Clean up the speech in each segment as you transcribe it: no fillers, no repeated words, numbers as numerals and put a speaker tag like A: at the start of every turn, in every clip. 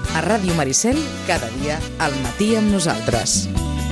A: A Ràdio Maricel, cada dia al matí amb nosaltres.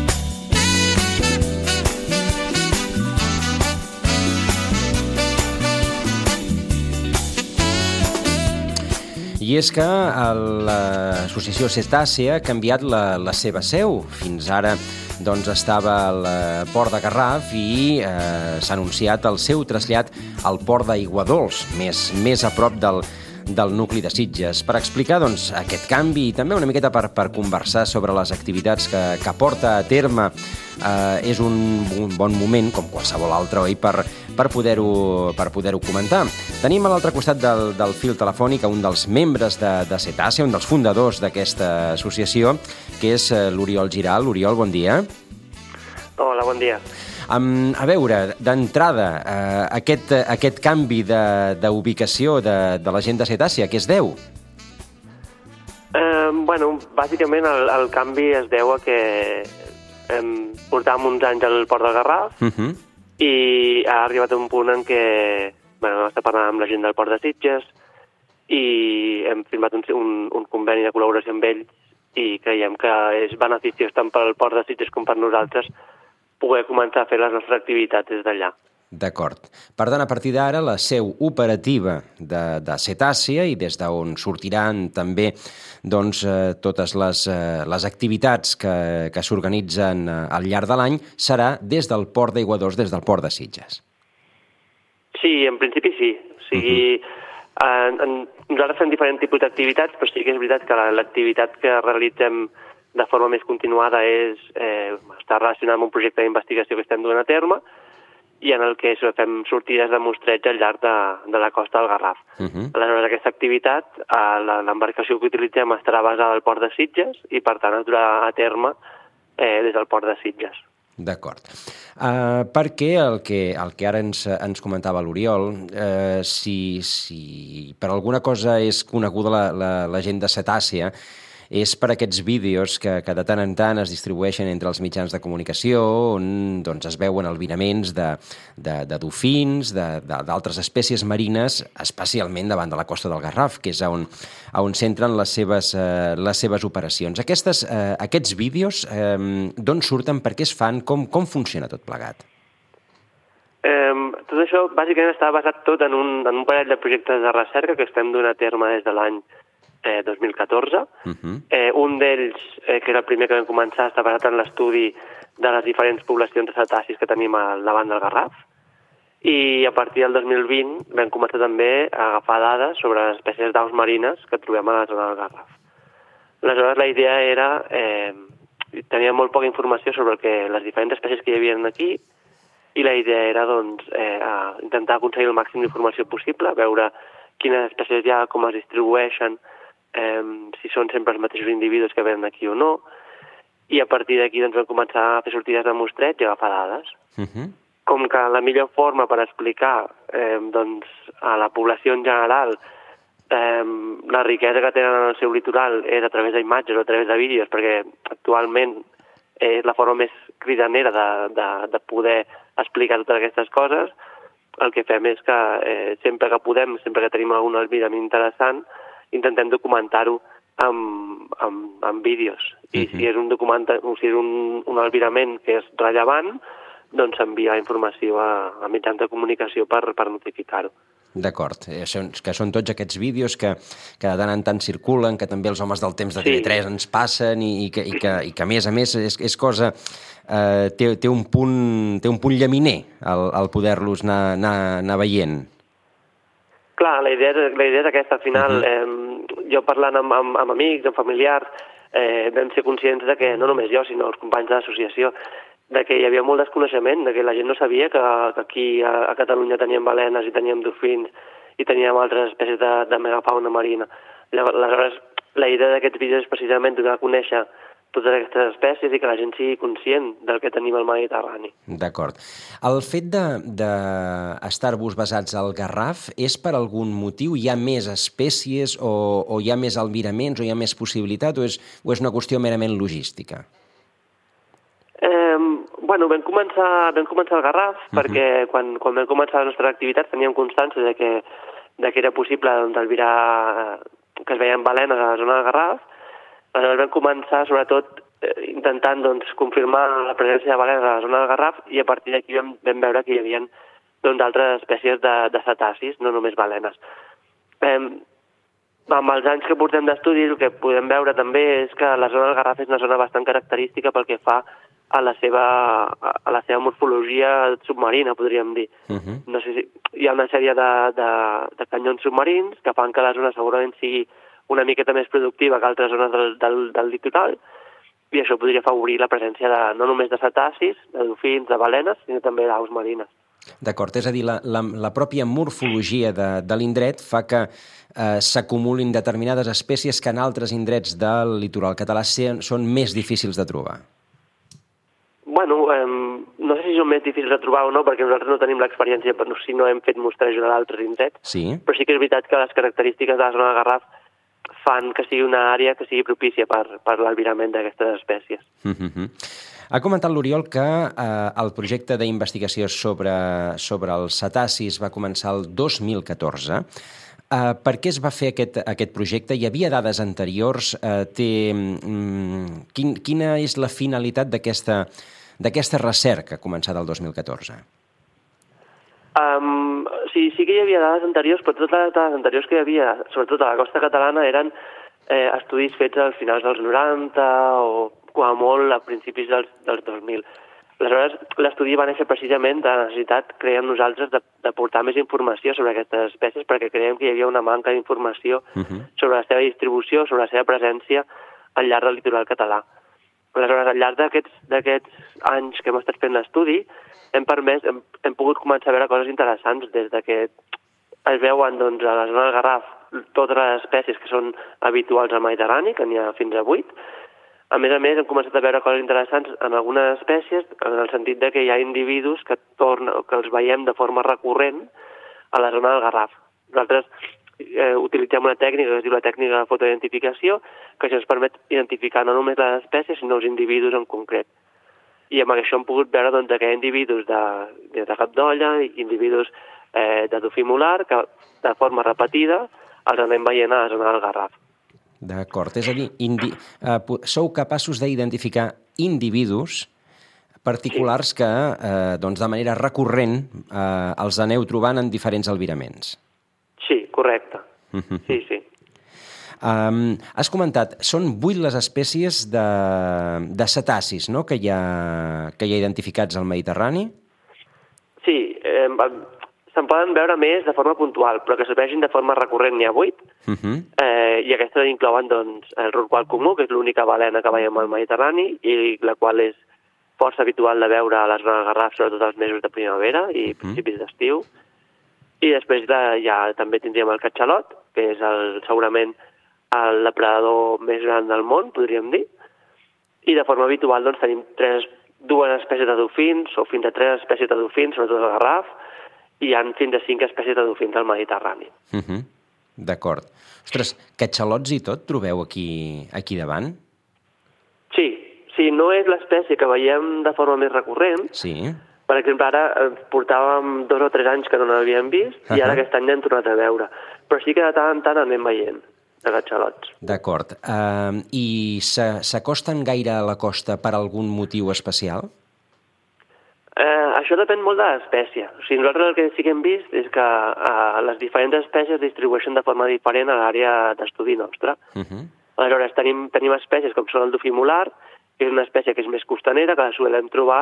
B: I és que l'associació Cetàcia ha canviat la seva seu. Fins ara estava al Port de Garraf i s'ha anunciat el seu trasllat al Port d'Aiguadols, més a prop del nucli de Sitges. Per explicar aquest canvi i també una miqueta per conversar sobre les activitats que porta a terme, és un bon moment, com qualsevol altre, oi, per poder-ho comentar. Tenim a l'altre costat del fil telefònic un dels membres de Cetàcia, un dels fundadors d'aquesta associació, que és l'Oriol Giral. Oriol, bon dia.
C: Hola, bon dia.
B: A veure, d'entrada, aquest canvi d'ubicació de la gent de Cetàcia, a què es deu?
C: Bàsicament el canvi es deu a que portàvem uns anys al Port del Garraf i ha arribat un punt en què estem parlant amb la gent del Port de Sitges i hem firmat un conveni de col·laboració amb ells i creiem que és beneficiós tant pel Port de Sitges com per nosaltres poder començar a fer les nostres activitats des d'allà.
B: D'acord. Per tant, a partir d'ara, la seu operativa de Cetàcia i des d'on sortiran també totes les activitats que s'organitzen al llarg de l'any serà des del Port d'Aiguadols, des del Port de Sitges.
C: Sí, en principi sí. O sigui, nosaltres fem diferents tipus d'activitats, però sí que és veritat que l'activitat que realitzem de forma més continuada està relacionada amb un projecte d'investigació que estem duent a terme i en el que fem sortides de mostreig al llarg de la costa del Garraf. Aleshores, aquesta activitat, l'embarcació que utilitzem estarà basada al Port de Sitges i, per tant, es durà a terme des del Port de Sitges.
B: D'acord. Perquè el que ara ens comentava l'Oriol, si per alguna cosa és coneguda la gent de Cetàcia, és per aquests vídeos que de tant en tant es distribueixen entre els mitjans de comunicació on es veuen albiraments de dofins, d'altres espècies marines, especialment davant de la costa del Garraf, que és on centren les seves operacions. Aquests vídeos d'on surten, per què es fan, com funciona tot plegat?
C: Tot això bàsicament està basat tot en un parell de projectes de recerca que estem duent a terme des de l'any 2014. Un d'ells, que era el primer que vam començar, està basat en l'estudi de les diferents poblacions de cetàcies que tenim al davant del Garraf i a partir del 2020 vam començar també a agafar dades sobre les espècies d'aus marines que trobem a la zona del Garraf. Aleshores la idea era tenia molt poca informació sobre les diferents espècies que hi havia aquí i la idea era intentar aconseguir el màxim d'informació possible, veure quines espècies hi ha, com es distribueixen, si són sempre els mateixos individus que venen aquí o no, i a partir d'aquí vam començar a fer sortides de mostreig i agafar dades. Com que la millor forma per explicar a la població en general la riquesa que tenen en el seu litoral és a través d'imatges o a través de vídeos, perquè actualment és la forma més cridanera de poder explicar totes aquestes coses, el que fem és que sempre que podem, sempre que tenim algun albiram interessant, intentem documentar-ho amb vídeos. I si és un albirament que és rellevant, doncs enviar informació a mitjans de comunicació per notificar-ho.
B: D'acord, que són tots aquests vídeos que de tant en tant circulen, que també els homes del temps de TV3 ens passen i que a més és cosa... té un punt llaminer al poder-los anar veient.
C: Clar, la idea és aquesta. Al final, jo parlant amb amics, amb familiars, vam ser conscients de que no només jo, sinó els companys de l'associació, de que hi havia molt desconeixement, de que la gent no sabia que aquí a Catalunya teníem balenes i teníem dofins i teníem altres espècies de megafauna marina. Aleshores, la idea d'aquests vídeos és precisament donar a conèixer totes aquestes espècies i que la gent sigui conscient del que tenim al Mediterrani.
B: D'acord. El fet d'estar-vos basats al Garraf és per algun motiu? Hi ha més espècies o hi ha més albiraments o hi ha més possibilitat o és una qüestió merament logística?
C: Vam començar al Garraf perquè quan vam començar les nostres activitats teníem constància de que era possible albirar que es veien balenes a la zona del Garraf Aleshores vam començar, sobretot, intentant confirmar la presència de balenes a la zona del Garraf, i a partir d'aquí vam veure que hi havia altres espècies de cetacis, no només balenes. Amb els anys que portem d'estudi, el que podem veure també és que la zona del Garraf és una zona bastant característica pel que fa a la seva morfologia submarina, podríem dir. No sé si hi ha una sèrie de canyons submarins que fan que la zona segurament sigui una miqueta més productiva que altres zones del litoral, i això podria afavorir la presència no només de cetacis, de dofins, de balenes, sinó també d'aus marines.
B: D'acord, és a dir, la pròpia morfologia de l'indret fa que s'acumulin determinades espècies que en altres indrets del litoral català són més difícils de trobar.
C: Bueno, no sé si són més difícils de trobar o no, perquè nosaltres no tenim l'experiència, si no hem fet mostrejos a d'altres indrets, però sí que és veritat que les característiques de la zona del Garraf fan que sigui una àrea que sigui propícia per l'albirament d'aquestes espècies.
B: Ha comentat l'Oriol que el projecte d'investigació sobre els cetacis va començar el 2014. Per què es va fer aquest projecte? Hi havia dades anteriors? Quina és la finalitat d'aquesta recerca començada el 2014?
C: Sí que hi havia dades anteriors, però totes les dades anteriors que hi havia, sobretot a la costa catalana, eren estudis fets als finals dels 90 o, com a molt, a principis dels 2000. Aleshores, l'estudi va néixer precisament de la necessitat, creiem nosaltres, de portar més informació sobre aquestes espècies, perquè creiem que hi havia una manca d'informació sobre la seva distribució, sobre la seva presència al llarg del litoral català. Aleshores, al llarg d'aquests anys que hem estat fent l'estudi, hem pogut començar a veure coses interessants, des de que es veuen a la zona del Garraf totes les espècies que són habituals al Mediterrani, que n'hi ha fins a 8. A més, hem començat a veure coses interessants en algunes espècies, en el sentit que hi ha individus que els veiem de forma recurrent a la zona del Garraf. Nosaltres utilitzem una tècnica que es diu la tècnica de fotoidentificació, que això ens permet identificar no només les espècies, sinó els individus en concret. I amb això hem pogut veure que hi ha individus de cap d'olla i individus de dofí molar que de forma repetida els anem veient a la zona del Garraf.
B: D'acord, és a dir, sou capaços d'identificar individus particulars que de manera recurrent els aneu trobant en diferents albiraments.
C: Sí, correcte. Sí.
B: Has comentat, són 8 les espècies de cetacis, no?, que hi ha identificats al Mediterrani?
C: Sí, se'n poden veure més de forma puntual, però que es vegin de forma recurrent n'hi ha 8, i aquestes inclouen el rorqual comú, que és l'única balena que veiem al Mediterrani, i la qual és força habitual de veure a la zona del Garraf, sobretot els mesos de primavera i principis d'estiu. I després també tindríem el catxalot, que és segurament el depredador més gran del món, podríem dir. I de forma habitual tenim 2 espècies de dofins, o fins a 3 espècies de dofins, sobretot al Garraf, i hi ha fins a 5 espècies de dofins al Mediterrani.
B: D'acord. Ostres, catxalots i tot trobeu aquí davant?
C: Sí, no és l'espècie que veiem de forma més recurrent.
B: Sí.
C: Per exemple, ara portàvem 2 o 3 anys que no n'havíem vist, i ara aquest any n'hem tornat a veure. Però sí que de tant en tant anem veient de catxalots.
B: D'acord. I s'acosten gaire a la costa per algun motiu especial?
C: Això depèn molt de l'espècie. O sigui, nosaltres el que sí que hem vist és que les diferents espècies es distribueixen de forma diferent a l'àrea d'estudi nostra. Aleshores, tenim espècies com són el dofí molar, que és una espècie que és més costanera, que la solem trobar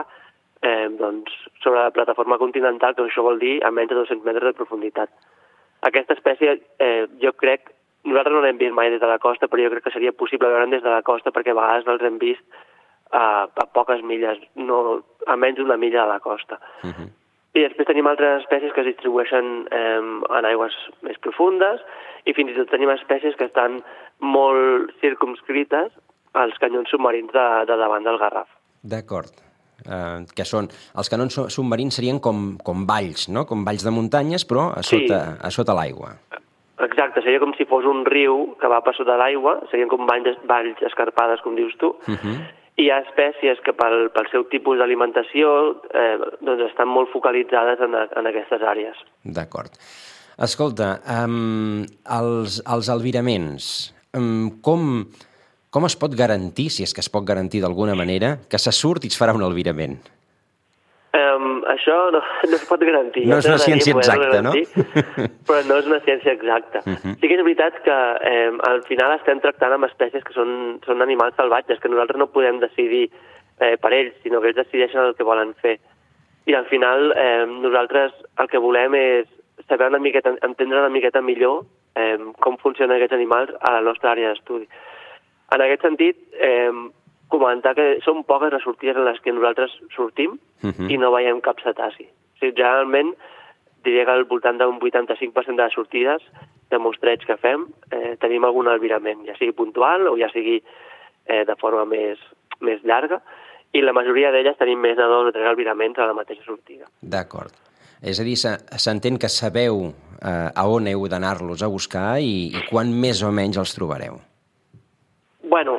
C: sobre la plataforma continental, que això vol dir a menys de 200 metres de profunditat. Aquesta espècie, jo crec, nosaltres no l'hem vist mai des de la costa, però jo crec que seria possible veure'n des de la costa, perquè a vegades els hem vist a poques milles, a menys d'una milla de la costa. I després tenim altres espècies que es distribueixen en aigües més profundes, i fins i tot tenim espècies que estan molt circumscrites als canyons submarins de davant del Garraf.
B: D'acord. Que són, els canons submarins serien com valls, no? Com valls de muntanyes, però a sota l'aigua.
C: Exacte, seria com si fos un riu que va per sota l'aigua, serien com valls escarpades, com dius tu, i hi ha espècies que pel seu tipus d'alimentació estan molt focalitzades en aquestes àrees.
B: D'acord. Escolta, els albiraments, com com es pot garantir, si és que es pot garantir d'alguna manera, que se surt i es farà un albirament?
C: Això no es pot garantir.
B: No és una ciència exacta, no?
C: Però no és una ciència exacta. Sí que és veritat que al final estem tractant amb espècies que són animals salvatges, que nosaltres no podem decidir per ells, sinó que ells decideixen el que volen fer. I al final nosaltres el que volem és saber entendre una miqueta millor com funcionen aquests animals a la nostra àrea d'estudi. En aquest sentit, comentar que són poques les sortides en les que nosaltres sortim i no veiem cap cetaci. O sigui, generalment, diria que al voltant d'un 85% de les sortides de mostreig que fem tenim algun albirament, ja sigui puntual o ja sigui de forma més llarga, i la majoria d'elles tenim més de 2 o 3 albiraments a la mateixa sortida.
B: D'acord. És a dir, s'entén que sabeu a on heu d'anar-los a buscar i quan més o menys els trobareu.
C: Bueno,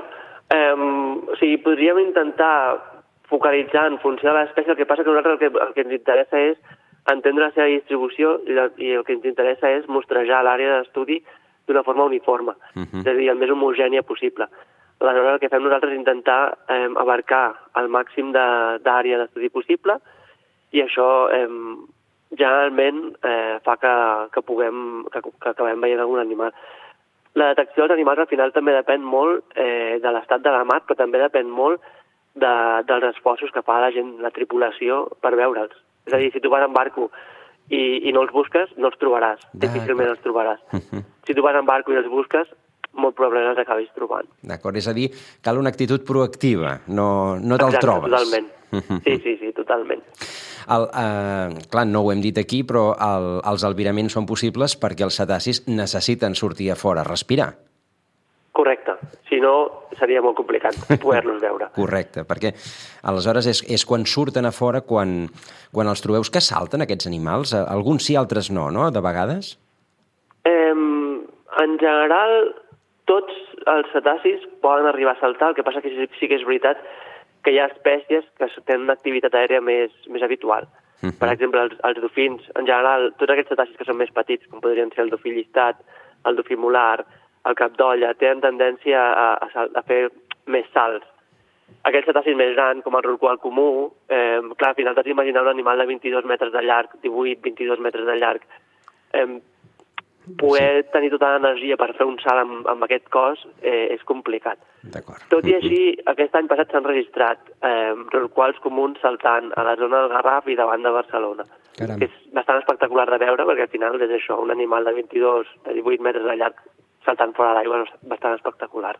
C: podríem intentar focalitzar en funció de l'espècie, el que passa que a nosaltres el que ens interessa és entendre la seva distribució i el que ens interessa és mostrejar l'àrea d'estudi d'una forma uniforme, és a dir, el més homogènia possible. Aleshores, el que fem nosaltres és intentar abarcar el màxim d'àrea d'estudi possible i això generalment fa que acabem veient algun animal. La detecció dels animals al final també depèn molt de l'estat de la mar, però també depèn molt dels esforços que fa la gent, la tripulació, per veure'ls. És a dir, si tu vas en barco i no els busques, no els trobaràs. Difícilment els trobaràs. Si tu vas en barco i els busques, molt probablement els acabis trobant.
B: D'acord, és a dir, cal una actitud proactiva, no te'l trobes.
C: Totalment. Sí, totalment.
B: Clar, no ho hem dit aquí, però els albiraments són possibles perquè els cetacis necessiten sortir a fora a respirar.
C: Correcte. Si no, seria molt complicat poder-los veure.
B: Correcte, perquè aleshores és quan surten a fora, quan els trobeu, que salten aquests animals? Alguns sí, altres no, de vegades?
C: En general, tots els cetacis poden arribar a saltar, el que passa que sí que és veritat que hi ha espècies que tenen una activitat aèria més habitual. Per exemple, els dofins, en general, tots aquests cetacis que són més petits, com podrien ser el dofí llistat, el dofí molar, el cap d'olla, tenen tendència a fer més salts. Aquells cetacis més grans, com el rorqual comú, clar, al final t'has d'imaginar un animal de 22 metres de llarg, 18-22 metres de llarg. Poder tenir tota l'energia per fer un salt amb aquest cos és complicat. Tot i així, aquest any passat s'han registrat rorquals comuns saltant a la zona del Garraf i davant de Barcelona.
B: Caram.
C: És bastant espectacular de veure perquè al final és això, un animal de 18 metres de llarg saltant fora de l'aigua, bastant espectacular.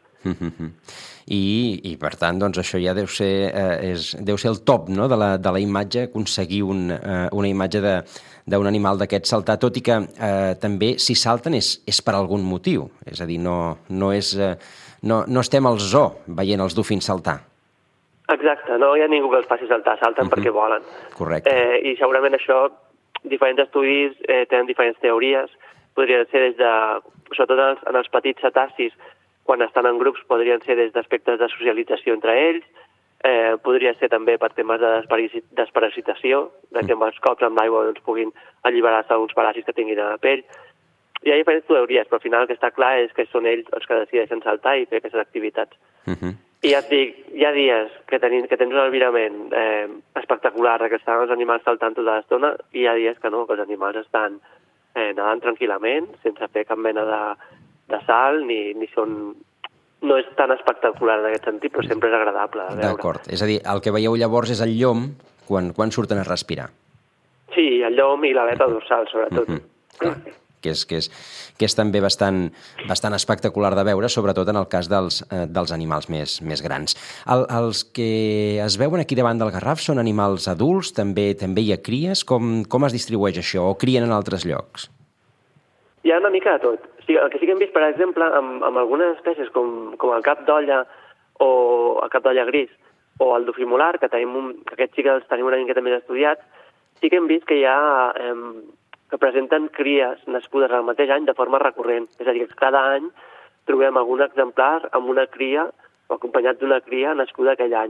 B: I per tant, doncs, això ja deu ser el top, no?, de la imatge, aconseguir una imatge d'un animal d'aquest saltar, tot i que també, si salten, és per algun motiu. És a dir, no estem al zoo veient els dofins saltar.
C: Exacte, no hi ha ningú que els faci saltar, salten perquè volen.
B: Correcte.
C: I segurament això, diferents estudis tenen diferents teories, podria ser sobretot en els petits cetacis, quan estan en grups, podrien ser des d'aspectes de socialització entre ells, podria ser també per temes de desparasitació, que amb els cops amb l'aigua puguin alliberar-se alguns paràsits que tinguin a la pell. Hi ha diferents teories, però al final el que està clar és que són ells els que decideixen saltar i fer aquestes activitats. I ja et dic, hi ha dies que tens un albirament espectacular, que estan els animals saltant tota l'estona, i hi ha dies que no, que els animals estan nedant tranquil·lament, sense fer cap mena de salt, ni són... No és tan espectacular en aquest sentit, però sempre és agradable de veure.
B: D'acord. És a dir, el que veieu llavors és el llom quan surten a respirar.
C: Sí, el llom i l'aleta dorsal, sobretot.
B: Que és també bastant espectacular de veure, sobretot en el cas dels animals més grans. Els que es veuen aquí davant del Garraf són animals adults? També hi ha cries? Com es distribueix això? O crien en altres llocs?
C: Hi ha una mica de tot. El que sí que hem vist, per exemple, amb algunes espècies com el cap d'olla o el cap d'olla gris o el dofí molar, que aquests sí que els tenim una miqueta més estudiats, sí que hem vist que hi ha... que presenten cries nascudes al mateix any de forma recurrent. És a dir, que cada any trobem algun exemplar amb una cria o acompanyat d'una cria nascuda aquell any.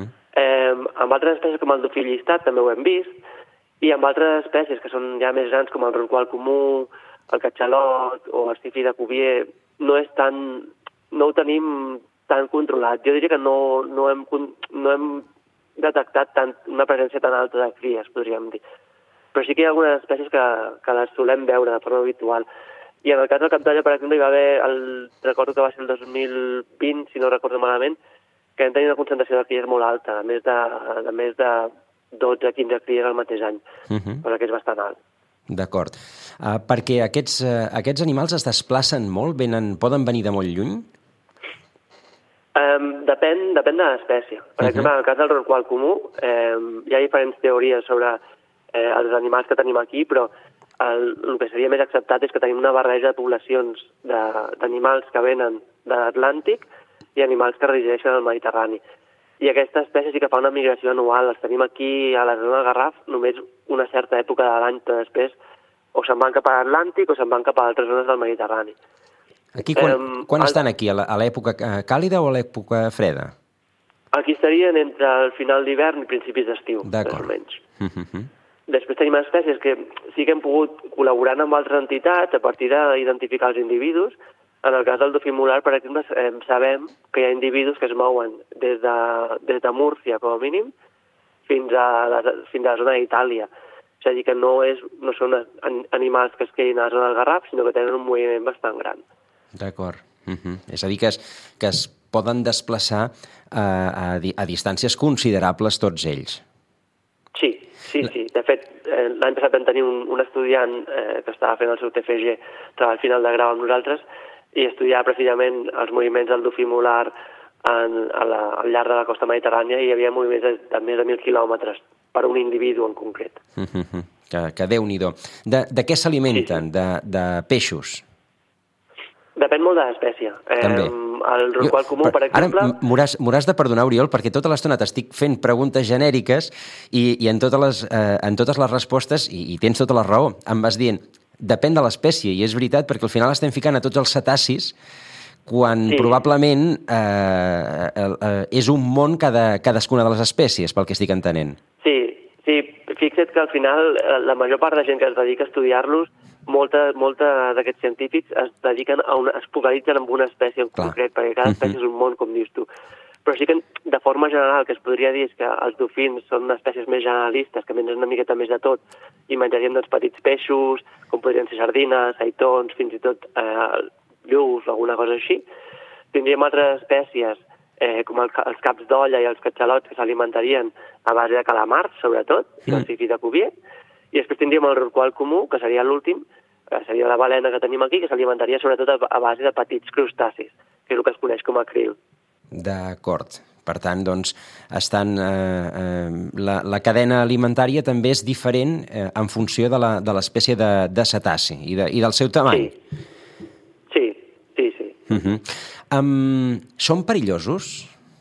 C: Amb altres espècies com el dofí llistat també ho hem vist, i amb altres espècies que són ja més grans com el rorqual comú, el catxalot o el sifí de Cuvier, no ho tenim tan controlat. Jo diria que no hem detectat una presència tan alta de cries, podríem dir. Però sí que hi ha algunes espècies que les solem veure de forma habitual. I en el cas del capdalla, per exemple, hi va haver, recordo que va ser el 2020, si no recordo malament, que vam tenir una concentració de cries molt alta, de més de 12-15 cries al mateix any, cosa que és bastant alt.
B: D'acord. Perquè aquests animals es desplacen molt? Poden venir de molt lluny?
C: Depèn de l'espècie. Per exemple, en el cas del rorqual comú, hi ha diferents teories sobre els animals que tenim aquí, però el que seria més acceptat és que tenim una barreja de poblacions d'animals que venen de l'Atlàntic i animals que resideixen al Mediterrani. I aquesta espècie sí que fa una migració anual. Els tenim aquí a la zona del Garraf només una certa època de l'any, però després o se'n van cap a l'Atlàntic o se'n van cap a altres zones del Mediterrani.
B: Aquí, quan estan aquí? A l'època càlida o a l'època freda?
C: Aquí estarien entre el final d'hivern i principis d'estiu, més o menys. Després tenim espècies que sí que hem pogut col·laborar amb altres entitats a partir d'identificar els individus. En el cas del dofí molar, per exemple, sabem que hi ha individus que es mouen des de Múrcia, com a mínim, fins a la zona d'Itàlia. És a dir, que no són animals que es quedin a la zona del Garraf, sinó que tenen un moviment bastant gran.
B: D'acord. És a dir, que es poden desplaçar a distàncies considerables tots ells.
C: Sí. De fet, l'any passat vam tenir un estudiant que estava fent el seu TFG, treball final de grau amb nosaltres, i estudiava precisament els moviments del dofí molar al llarg de la costa mediterrània, i hi havia moviments de més de 1.000 quilòmetres per un individu en concret.
B: Que Déu-n'hi-do. De què s'alimenten? De peixos?
C: Depèn molt de l'espècie. El rorqual comú, per exemple...
B: Ara m'hauràs de perdonar, Oriol, perquè tota l'estona t'estic fent preguntes genèriques i en totes les respostes, i tens tota la raó, em vas dient, depèn de l'espècie, i és veritat, perquè al final estem ficant a tots els cetacis quan probablement és un món cadascuna de les espècies, pel que estic entenent.
C: Sí, fixa't que al final la major part de gent que es dedica a estudiar-los, molta d'aquests científics es focalitzen en una espècie en concret, perquè cada espècie és un món, com dius tu. Però sí que, de forma general, el que es podria dir és que els dofins són unes espècies més generalistes, que mengen una miqueta més de tot, i menjarien petits peixos, com podrien ser sardines, aitons, fins i tot lluç o alguna cosa així. Tindríem altres espècies, com els caps d'olla i els catxalots, que s'alimentarien a base de calamars, sobretot, i el sifí de Cuvier. I després tindríem el rorqual comú, que seria l'últim, que seria la balena que tenim aquí, que s'alimentaria sobretot a base de petits crustacis, que és el que es coneix com a krill.
B: D'acord. Per tant, doncs, la cadena alimentària també és diferent en funció de l'espècie de cetaci i del seu tamany.
C: Sí.
B: Són perillosos?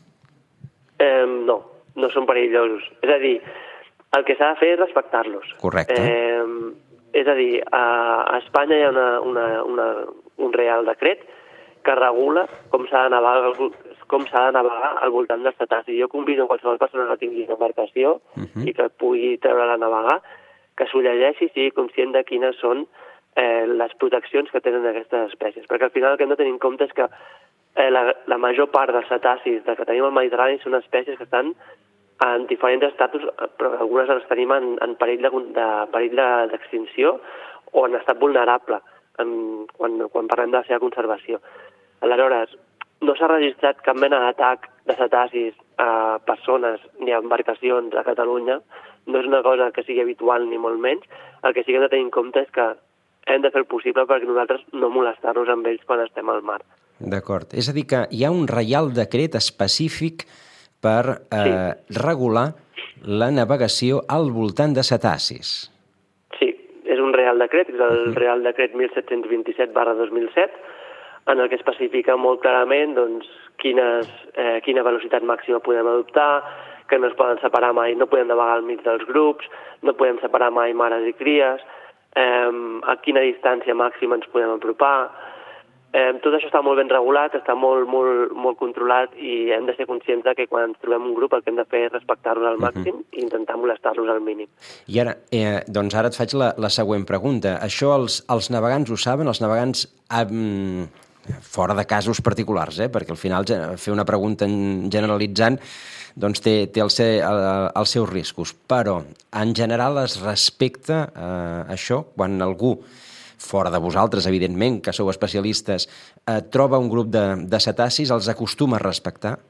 C: No són perillosos. És a dir, el que s'ha de fer és respectar-los.
B: Correcte.
C: És a dir, a Espanya hi ha un reial decret que regula com s'ha de navegar al voltant dels cetacis. Jo convido a qualsevol persona que tingui una embarcació i que pugui treure-la a navegar, que s'ho llegeixi i sigui conscient de quines són les proteccions que tenen aquestes espècies. Perquè al final el que hem de tenir en compte és que la major part dels cetacis que tenim al Mediterrani són espècies que estan en diferents estatus, però algunes les tenim en perill d'extinció o en estat vulnerable quan parlem de la seva conservació. Aleshores, no s'ha registrat cap mena d'atac de cetacis a persones ni a embarcacions a Catalunya. No és una cosa que sigui habitual ni molt menys. El que sí que hem de tenir en compte és que hem de fer el possible perquè nosaltres no molestar-nos amb ells quan estem al mar.
B: D'acord. És a dir, que hi ha un reial decret específic per regular la navegació al voltant de cetacis.
C: Sí, és un reial decret, és el Reial Decret 1727/2007, en el que especifica molt clarament quina velocitat màxima podem adoptar, que no es poden separar mai, no podem navegar al mig dels grups, no podem separar mai mares i cries, a quina distància màxima ens podem apropar. Tot això està molt ben regulat, està molt controlat i hem de ser conscients que quan ens trobem un grup el que hem de fer és respectar-los al màxim i intentar molestar-los al mínim.
B: I ara, doncs ara et faig la següent pregunta. Això els navegants ho saben? Els navegants fora de casos particulars, perquè al final fer una pregunta generalitzant doncs té els seus riscos. Però, en general, es respecta això quan algú, fora de vosaltres, evidentment, que sou especialistes, troba un grup de cetacis, els acostuma a respectar?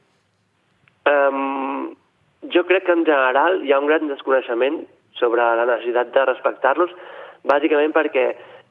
C: Jo crec que en general hi ha un gran desconeixement sobre la necessitat de respectar-los, bàsicament perquè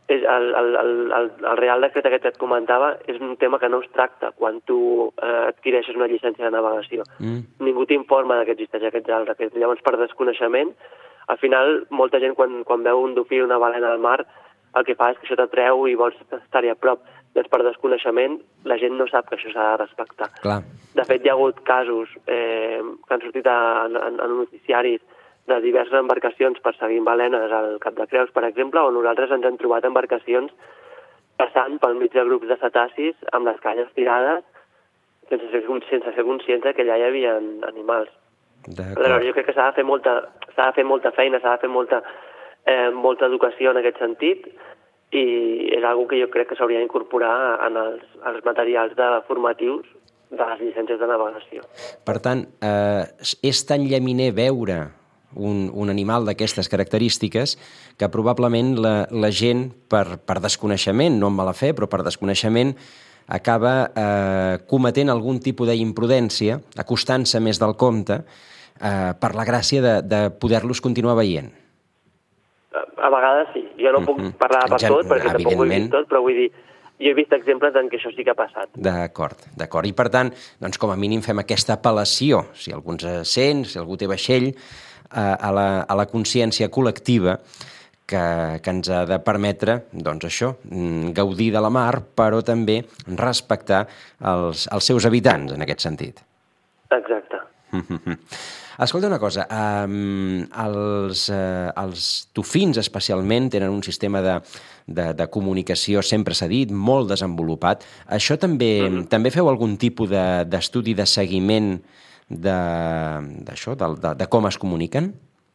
C: el Real Decret aquest que et comentava és un tema que no es tracta quan tu adquireixes una llicència de navegació. Ningú t'informa que existeix aquest Real Decret. Llavors, per desconeixement, al final, molta gent quan veu un dofí o una balena al mar, el que fa és que això t'atreu i vols estar-hi a prop. Doncs per desconeixement, la gent no sap que això s'ha de respectar.
B: Clar.
C: De fet, hi ha hagut casos que han sortit en noticiaris de diverses embarcacions perseguint balenes al Cap de Creus, per exemple, on nosaltres ens hem trobat embarcacions passant pel mig de grups de cetacis amb les canyes tirades sense ser conscients que allà hi havia animals. Aleshores, jo crec que s'ha de fer molta feina, s'ha de fer molta educació en aquest sentit, i és una que jo crec que s'hauria d'incorporar en els materials formatius de les llicències de navegació.
B: Per tant, és tan llaminer veure un animal d'aquestes característiques que probablement la gent, per desconeixement, no amb mala fe, però per desconeixement, acaba cometent algun tipus d'imprudència, acostant-se més del compte, per la gràcia de poder-los continuar veient.
C: A vegades sí. Jo no puc parlar per tot, perquè tampoc ho he vist tot, però vull dir, jo he vist exemples en què això sí que ha passat.
B: D'acord. I per tant, doncs com a mínim fem aquesta apel·lació, si algú ens sent, si algú té vaixell, a la consciència col·lectiva que ens ha de permetre, doncs això, gaudir de la mar, però també respectar els seus habitants, en aquest sentit.
C: Exacte.
B: Escolta una cosa, els dofins especialment tenen un sistema de comunicació, sempre s'ha dit, molt desenvolupat. Això també feu algun tipus d'estudi de seguiment d'això, de com es comuniquen?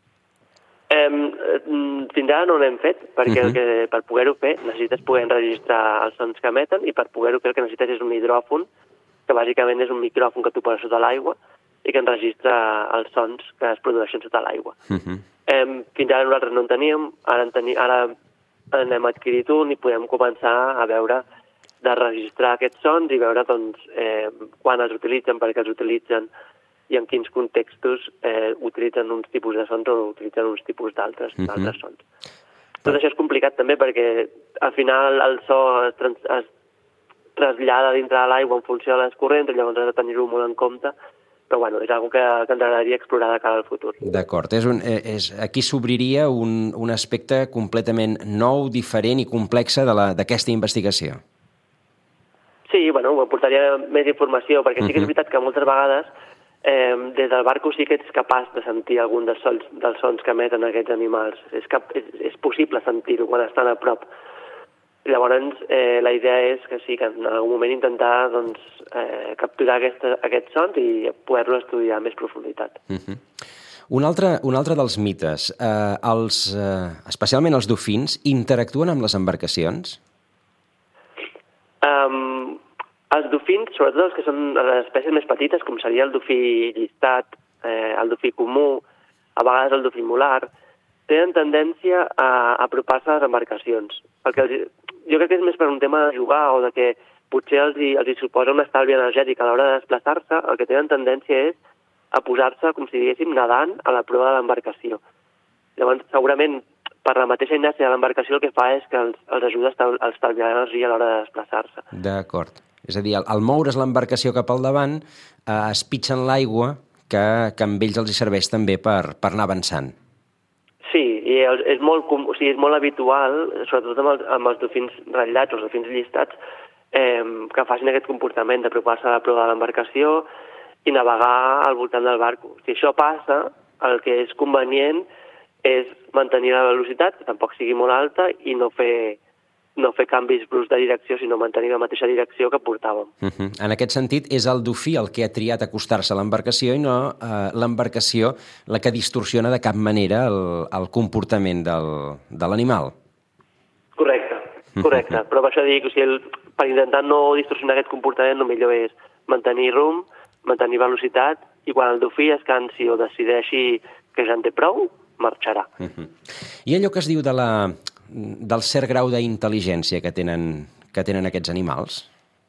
C: Fins ara no n'hem fet, perquè per poder-ho fer necessites poder enregistrar els sons que emeten, i per poder-ho fer el que necessites és un hidròfon, que bàsicament és un micròfon que tu poses sota l'aigua i que enregistra els sons que es produeixen sota l'aigua. Fins ara nosaltres no en teníem, ara n'hem adquirit un i podem començar a veure de registrar aquests sons i veure quan els utilitzen, per què els utilitzen i en quins contextos utilitzen uns tipus de sons o utilitzen uns tipus d'altres sons. Tot això és complicat també perquè al final el so es trasllada dintre de l'aigua en funció de les corrents, i llavors has de tenir-ho molt en compte, però bueno, és una que ens agradaria explorar de cara al futur.
B: D'acord. Aquí s'obriria un aspecte completament nou, diferent i complex d'aquesta investigació.
C: Sí, bueno, portaria més informació, perquè sí que és veritat que moltes vegades des del barco sí que ets capaç de sentir algun dels sons que emeten aquests animals. És possible sentir-ho quan estan a prop. Llavors, la idea és que sí, que en algun moment intentar capturar aquests sons i poder-lo estudiar amb més profunditat.
B: Un altre dels mites, especialment els dofins, interactuen amb les embarcacions?
C: Els dofins, sobretot els que són les espècies més petites, com seria el dofí llistat, el dofí comú, a vegades el dofí molar, tenen tendència a apropar-se a les embarcacions. Jo crec que és més per un tema de jugar o de que potser els suposa un estalvi energètic a l'hora de desplaçar-se. El que tenen tendència és a posar-se, com si diguéssim, nedant a la proa de l'embarcació. Llavors, segurament, per la mateixa inèrcia de l'embarcació, el que fa és que els ajuda a estalviar energia a l'hora de desplaçar-se.
B: D'acord. És a dir, al moure's l'embarcació cap al davant, es pitgen l'aigua que amb ells els hi serveix també per anar avançant.
C: Sí, i és molt habitual, sobretot amb els dofins ratllats o els dofins llistats, que facin aquest comportament d'apropar-se a la proa de l'embarcació i navegar al voltant del barco. Si això passa, el que és convenient és mantenir la velocitat, que tampoc sigui molt alta, i no fer canvis bruscs de direcció, sinó mantenir la mateixa direcció que portàvem.
B: En aquest sentit, és el dofí el que ha triat acostar-se a l'embarcació i no l'embarcació la que distorsiona de cap manera el comportament de l'animal.
C: Correcte. Però per això dic, per intentar no distorsionar aquest comportament, el millor és mantenir rumb, mantenir velocitat, i quan el dofí es cansi o decideixi que ja en té prou, marxarà.
B: I allò que es diu del cert grau d'intel·ligència que tenen aquests animals?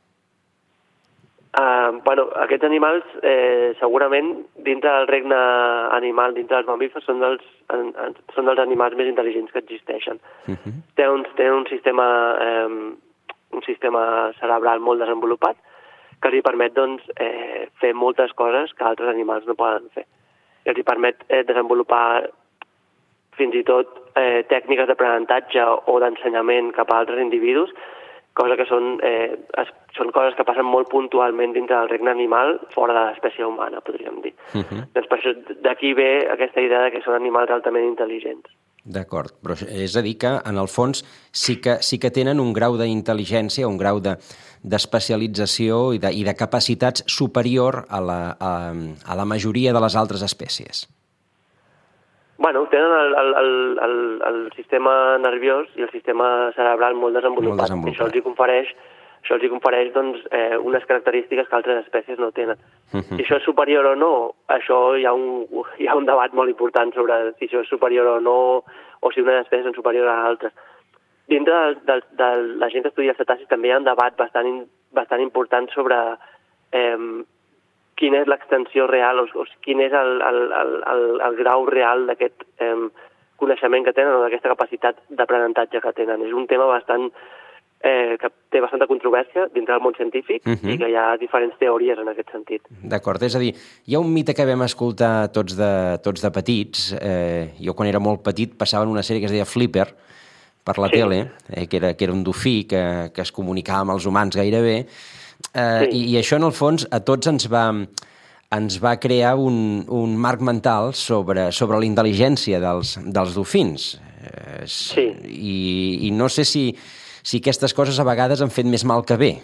C: Aquests animals, segurament, dintre del regne animal, dintre dels mamífers, són dels animals més intel·ligents que existeixen. Tenen un sistema cerebral molt desenvolupat que els permet fer moltes coses que altres animals no poden fer. I els permet desenvolupar fins i tot tècniques d'aprenentatge o d'ensenyament cap a altres individus, cosa que són coses que passen molt puntualment dintre del regne animal, fora de l'espècie humana, podríem dir. Doncs per això d'aquí ve aquesta idea que són animals altament intel·ligents.
B: D'acord, però és a dir que, en el fons, sí que tenen un grau d'intel·ligència, un grau d'especialització i de capacitats superior a la majoria de les altres espècies.
C: Tenen el sistema nerviós i el sistema cerebral molt desenvolupat. I això els confereix unes característiques que altres espècies no tenen. Si això és superior o no, això hi ha un debat molt important sobre si això és superior o no, o si unes espècies són superiors a altres. Dintre de la gent que estudia els cetacis també hi ha un debat bastant important sobre quina és l'extensió real, o quin és el grau real d'aquest coneixement que tenen o d'aquesta capacitat d'aprenentatge que tenen. És un tema que té bastanta controvèrsia dintre del món científic i que hi ha diferents teories en aquest sentit.
B: D'acord, és a dir, hi ha un mite que vam escoltar tots de petits. Jo quan era molt petit passaven una sèrie que es deia Flipper per la tele, que era un dofí que es comunicava amb els humans gairebé, i això en el fons a tots ens va crear un marc mental sobre la intel·ligència dels dofins. I no sé si aquestes coses a vegades han fet més mal que bé.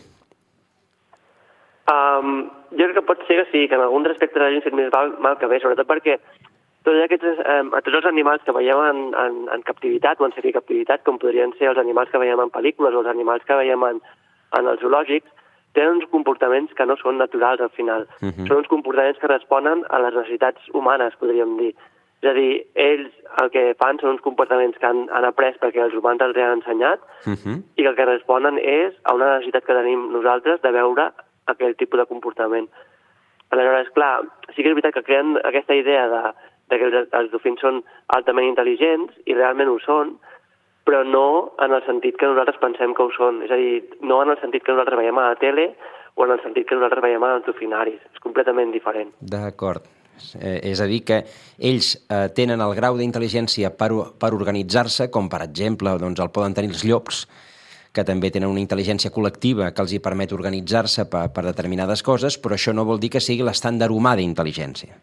C: Jo crec que pot ser que sí, que en alguns aspectes hagin fet més mal que bé, sobretot perquè tots els animals que veiem en captivitat o en semicaptivitat, com podrien ser els animals que veiem en pel·lícules o els animals que veiem en els zoològics, tenen uns comportaments que no són naturals al final. Són uns comportaments que responen a les necessitats humanes, podríem dir. És a dir, ells el que fan són uns comportaments que han après perquè els humans els han ensenyat i que el que responen és a una necessitat que tenim nosaltres de veure aquell tipus de comportament. Aleshores, clar, sí que és veritat que creen aquesta idea de que els dofins són altament intel·ligents i realment ho són, però no en el sentit que nosaltres pensem que ho són. És a dir, no en el sentit que nosaltres veiem a la tele o en el sentit que nosaltres veiem als dofinaris. És completament diferent.
B: D'acord. És a dir, que ells tenen el grau d'intel·ligència per organitzar-se, com per exemple el poden tenir els llops, que també tenen una intel·ligència col·lectiva que els hi permet organitzar-se per determinades coses, però això no vol dir que sigui l'estàndard humà d'intel·ligència.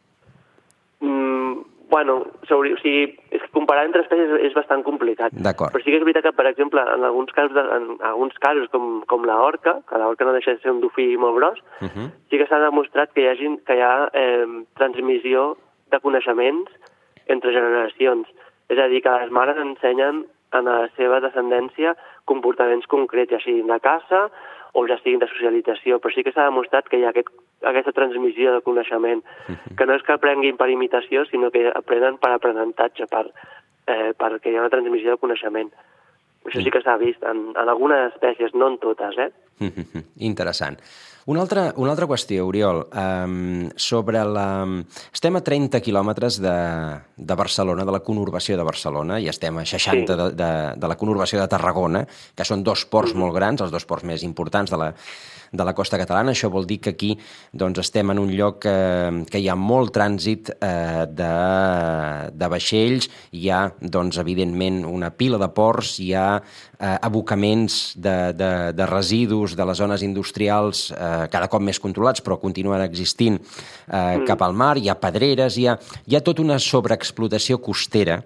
C: És que comparar entre espècies és bastant complicat.
B: D'acord.
C: Però sí que és veritat que, per exemple, en alguns casos com l'orca, que l'orca no deixa de ser un dofí molt gros, sí que s'ha demostrat que hi ha transmissió de coneixements entre generacions. És a dir, que les mares ensenyen a la seva descendència comportaments concrets, ja siguin de caça o ja siguin de socialització, però sí que s'ha demostrat que hi ha aquesta transmissió de coneixement, que no és que aprenguin per imitació, sinó que aprenen per aprenentatge, perquè hi ha una transmissió de coneixement. Això sí que s'ha vist en algunes espècies, no en totes,
B: Interessant. Una altra qüestió, Oriol, estem a 30 quilòmetres de Barcelona, de la conurbació de Barcelona, i estem a 60 de la conurbació de Tarragona, que són dos ports molt grans, els dos ports més importants de la costa catalana. Això vol dir que aquí estem en un lloc que hi ha molt trànsit de vaixells, hi ha, evidentment, una pila de ports, hi ha abocaments de residus de les zones industrials cada cop més controlats, però continuen existint cap al mar, hi ha pedreres, hi ha tota una sobreexplotació costanera,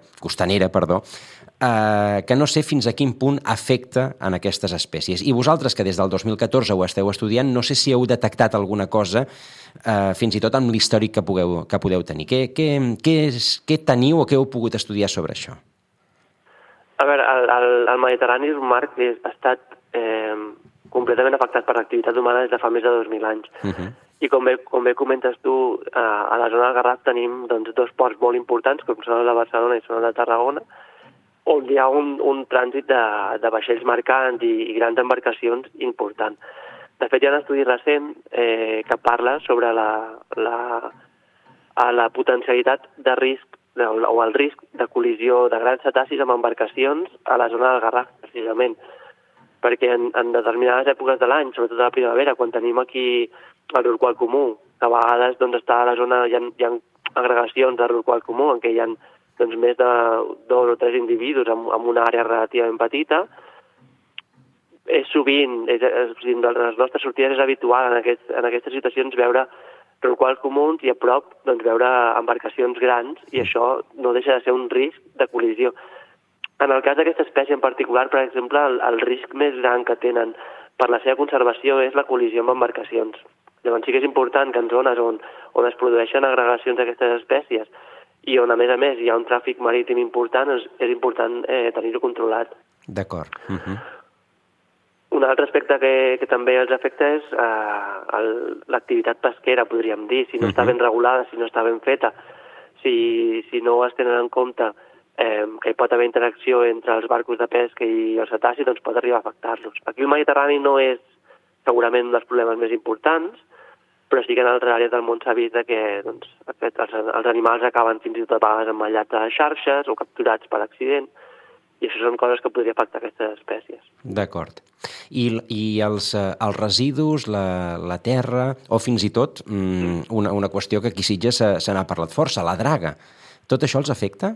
B: que no sé fins a quin punt afecta en aquestes espècies. I vosaltres, que des del 2014 ho esteu estudiant, no sé si heu detectat alguna cosa, fins i tot amb l'històric que podeu tenir. Què teniu o què heu pogut estudiar sobre això?
C: A veure, el Mediterrani és un mar que ha estat completament afectat per l'activitat humana des de fa més de 2.000 anys. I com bé comentes tu, a la zona del Garraf tenim doncs, dos ports molt importants, com són el de Barcelona i són el de Tarragona, on hi ha un trànsit de vaixells mercants i grans embarcacions important. De fet, hi ha un estudi recent que parla sobre la potencialitat de risc o el risc de col·lisió de grans cetacis amb embarcacions a la zona del Garraf, precisament. Perquè en determinades èpoques de l'any, sobretot a la primavera, quan tenim aquí el rorqual comú, que a vegades doncs, està a la zona, hi ha agregacions de rorqual comú en què hi ha doncs, més de 2 o 3 individus en una àrea relativament petita, és sovint, de les nostres sortides és habitual en aquestes situacions veure rorquals comuns i a prop doncs, veure embarcacions grans, i això no deixa de ser un risc de col·lisió. En el cas d'aquesta espècie en particular, per exemple, el risc més gran que tenen per la seva conservació és la col·lisió amb embarcacions. Llavors sí que és important que en zones on es produeixen agregacions d'aquestes espècies i on, a més, hi ha un tràfic marítim important, és important tenir-ho controlat.
B: D'acord.
C: Un altre aspecte que també els afecta és l'activitat pesquera, podríem dir. Si no està ben regulada, si no està ben feta, si no es tenen en compte que hi pot haver interacció entre els barcos de pesca i els cetacis, doncs pot arribar a afectar-los. Aquí el Mediterrani no és segurament un dels problemes més importants, però sí que en altres àrees del món s'ha vist que doncs, els animals acaben fins i tot a vegades emmallats a xarxes o capturats per accident, i això són coses que podria afectar aquestes espècies.
B: D'acord. I els residus, la terra, o fins i tot una qüestió que aquí a Sitges se n'ha parlat força, la draga. Tot això els afecta?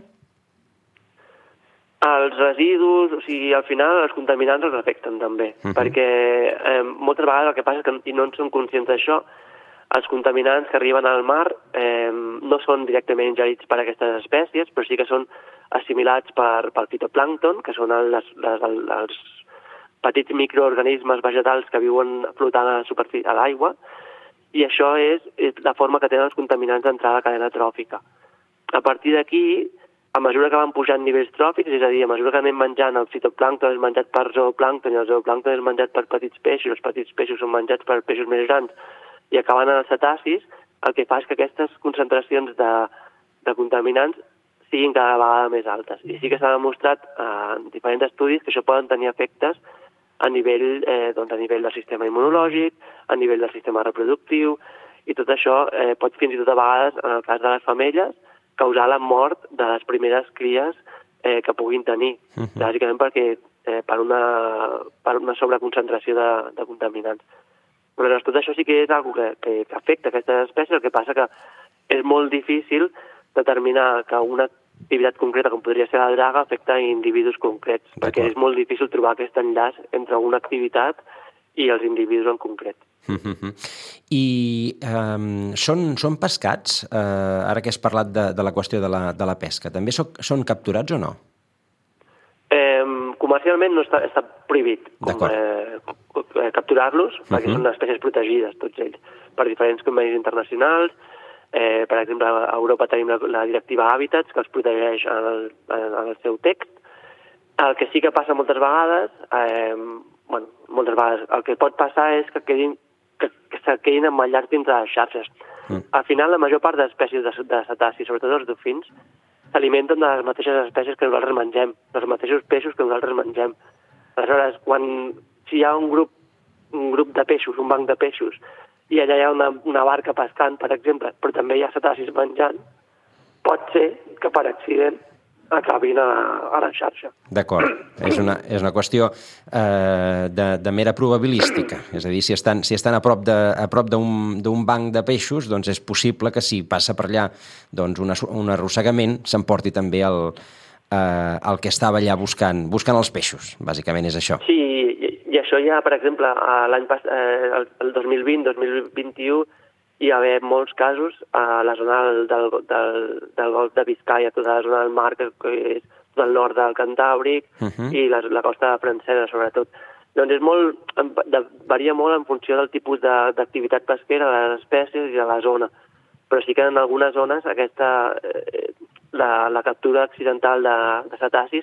C: Els residus, o sigui, al final els contaminants els afecten també, perquè moltes vegades el que passa és que, i no en són conscients d'això, els contaminants que arriben al mar no són directament ingerits per aquestes espècies, però sí que són assimilats pel fitoplàncton, que són els petits microorganismes vegetals que viuen flotant a l'aigua, i això és la forma que tenen els contaminants d'entrar a la cadena tròfica. A partir d'aquí, a mesura que van pujant nivells tròfics, és a dir, a mesura que anem menjant el fitoplàncton és menjat per zooplàncton i el zooplàncton és menjat per petits peixos, els petits peixos són menjats per peixos més grans i acaben en els cetacis, el que fa és que aquestes concentracions de contaminants siguin cada vegada més altes. I sí que s'ha demostrat en diferents estudis que això poden tenir efectes a nivell del sistema immunològic, a nivell del sistema reproductiu, i tot això pot fins i tot a vegades, en el cas de les femelles, causar la mort de les primeres cries que puguin tenir, bàsicament perquè per una sobreconcentració de contaminants. Però tot això sí que és una cosa que afecta aquestes espècies, el que passa que és molt difícil determinar que una activitat concreta, com podria ser la draga, afecta a individus concrets, perquè és molt difícil trobar aquest enllaç entre una activitat i els individus en concret.
B: I són pescats? Ara que has parlat de la qüestió de la pesca, també són capturats o no?
C: Comercialment no està prohibit capturar-los, perquè són espècies protegides, tots ells, per diferents convenis internacionals. Per exemple, a Europa tenim la directiva Hàbitats, que els protegeix en el seu text. El que sí que passa moltes vegades, el que pot passar és que quedin emmallats dins de les xarxes. Al final, la major part d'espècies de cetacis, sobretot els dofins, s'alimenten de les mateixes espècies que nosaltres mengem, dels mateixos peixos que nosaltres mengem. Aleshores, si hi ha un grup de peixos, un banc de peixos, i allà hi ha una barca pescant, per exemple, però també hi ha cetacis menjant, pot ser que per accident acabin a la xarxa.
B: D'acord. És una qüestió de mera probabilística. És a dir, si estan a prop d'un banc de peixos, doncs és possible que si passa per allà un arrossegament s'emporti també el que estava allà buscant els peixos. Bàsicament és això.
C: Sí, i això ja, per exemple, el 2020-2021 hi va haver molts casos a la zona del golf de Biscaia, tota la zona del mar, que és tot el nord del Cantàbric, i la costa francesa, sobretot. Doncs varia molt en funció del tipus d'activitat pesquera, de les espècies i de la zona. Però sí que en algunes zones la captura accidental de cetacis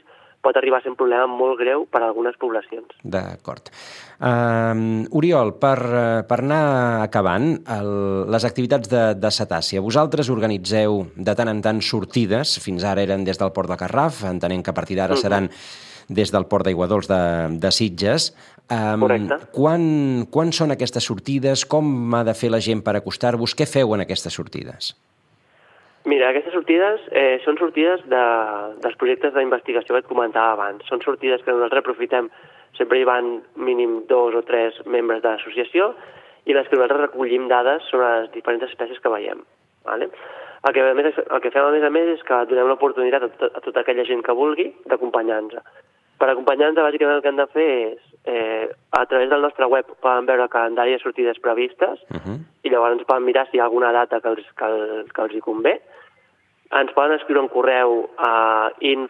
C: pot arribar a ser un problema molt greu per a algunes poblacions.
B: D'acord. Oriol, per anar acabant, les activitats de cetàcia, vosaltres organitzeu de tant en tant sortides, fins ara eren des del Port de Garraf, entenent que a partir d'ara seran des del Port d'Aiguadols de Sitges.
C: Correcte.
B: Quan són aquestes sortides? Com ha de fer la gent per acostar-vos? Què feu en aquestes sortides?
C: Mira, aquestes sortides són sortides dels projectes d'investigació que et comentava abans. Són sortides que nosaltres aprofitem, sempre hi van mínim 2 o 3 membres de l'associació i les que nosaltres recollim dades sobre les diferents espècies que veiem. Vale? El que fem a més és que donem l'oportunitat a tota aquella gent que vulgui d'acompanyar-nos. Per acompanyar-nos, bàsicament el que hem de fer és, a través del nostre web poden veure el calendari de sortides previstes i llavors ens poden mirar si hi ha alguna data que els hi convé. Ens poden escriure un correu a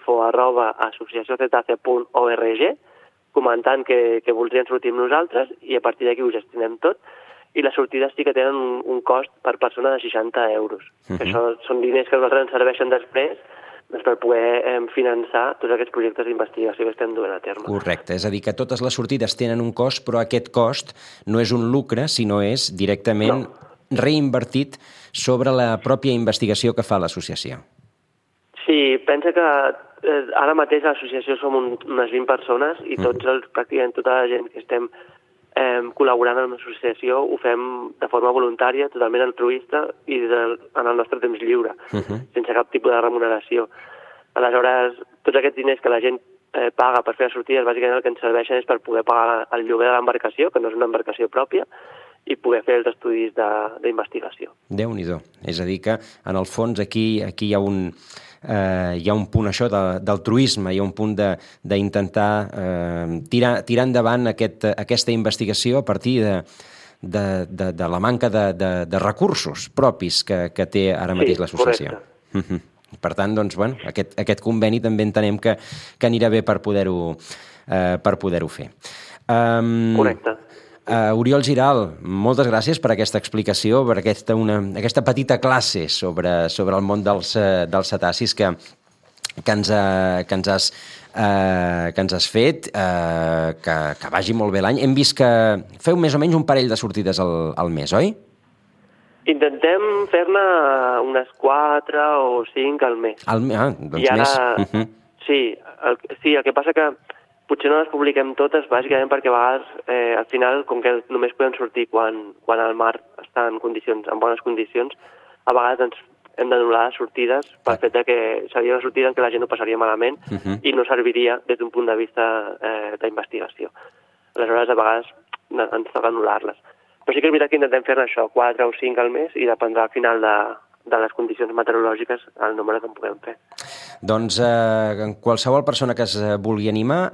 C: info@associaciocetace.org comentant que voldrien sortir amb nosaltres i a partir d'aquí ho gestionem tot. I les sortides sí que tenen un cost per persona de 60 euros. Això són diners que nosaltres ens serveixen després per poder finançar tots aquests projectes d'investigació que estem duent a terme.
B: Correcte, és a dir, que totes les sortides tenen un cost, però aquest cost no és un lucre, sinó és directament reinvertit sobre la pròpia investigació que fa l'associació.
C: Sí, pensa que ara mateix a l'associació som unes 20 persones i pràcticament tota la gent que estem col·laborant amb l'associació ho fem de forma voluntària, totalment altruista i en el nostre temps lliure, sense cap tipus de remuneració. Aleshores, tots aquests diners que la gent paga per fer les sortides, bàsicament el que ens serveixen és per poder pagar el lloguer de l'embarcació, que no és una embarcació pròpia, i poder fer els estudis d'investigació.
B: Déu-n'hi-do. És a dir que, en el fons, aquí hi ha un punt això d'altruisme, hi ha un punt d'intentar tirar endavant aquesta investigació a partir de la manca de recursos propis que té ara mateix l'associació. Per tant, doncs, bueno, aquest conveni també entenem que anirà bé per poder-ho fer.
C: Correcte.
B: Oriol Giral, moltes gràcies per aquesta explicació, per aquesta petita classe sobre el món dels cetacis que ens has fet, que vagi molt bé l'any. Hem vist que feu més o menys un parell de sortides al mes, oi?
C: Intentem fer-ne unes 4 o 5 al mes.
B: Doncs més.
C: Sí, el que passa que potser no les publiquem totes, bàsicament perquè a vegades, al final, com que només podem sortir quan el mar està en bones condicions, a vegades hem d'anul·lar sortides pel fet que seria una sortida en què la gent ho passaria malament i no serviria des d'un punt de vista d'investigació. Aleshores, a vegades ens toca anul·lar-les. Però sí que és veritat que intentem fer això, 4 o 5 al mes, i dependrà al final de les condicions meteorològiques el nombre que en puguem fer.
B: Doncs qualsevol persona que es vulgui animar,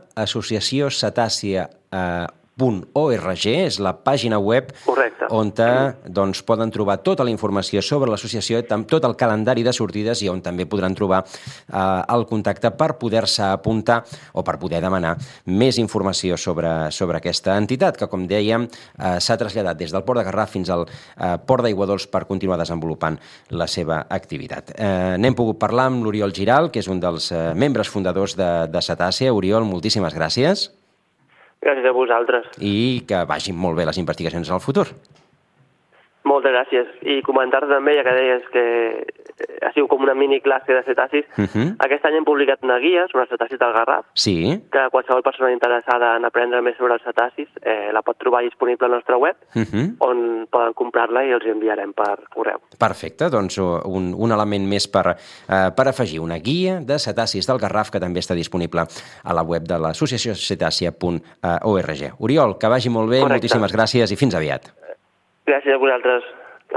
B: associaciocetàcia.org és la pàgina web on poden trobar tota la informació sobre l'associació, tot el calendari de sortides i on també podran trobar el contacte per poder-se apuntar o per poder demanar més informació sobre aquesta entitat que, com dèiem, s'ha traslladat des del Port de Garraf fins al Port d'Aiguadols per continuar desenvolupant la seva activitat. N'hem pogut parlar amb l'Oriol Giral, que és un dels membres fundadors de Cetàcia. Oriol, moltíssimes gràcies.
C: Gràcies a vosaltres.
B: I que vagin molt bé les investigacions en el futur.
C: Moltes gràcies. I comentar també, ja que deies que ha sigut com una mini classe de cetacis, aquest any hem publicat una guia sobre els cetacis del Garraf, que qualsevol persona interessada en aprendre més sobre els cetacis la pot trobar disponible al nostre web, on poden comprar-la i els enviarem per correu.
B: Perfecte, doncs un element més per afegir, una guia de cetacis del Garraf que també està disponible a la web de l'associaciocetàcia.org. Oriol, que vagi molt bé, moltíssimes gràcies i fins aviat.
C: Gràcies a vosaltres.